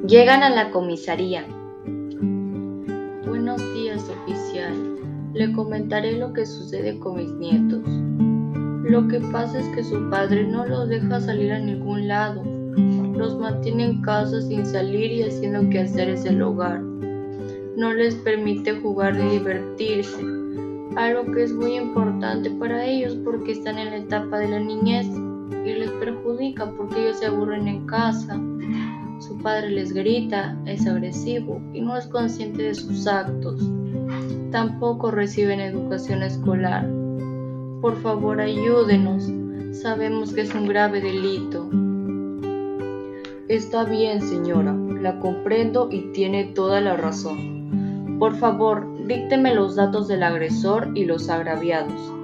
Llegan a la comisaría. Buenos días, oficial. Le comentaré lo que sucede con mis nietos. Lo que pasa es que su padre no los deja salir a ningún lado. Los mantiene en casa sin salir y haciendo quehaceres del hogar. No les permite jugar ni divertirse, algo que es muy importante para ellos porque están en la etapa de la niñez y les perjudica porque ellos se aburren en casa. Su padre les grita, es agresivo y no es consciente de sus actos. Tampoco reciben educación escolar. Por favor, ayúdenos. Sabemos que es un grave delito. Está bien, señora, la comprendo y tiene toda la razón. Por favor, dícteme los datos del agresor y los agraviados.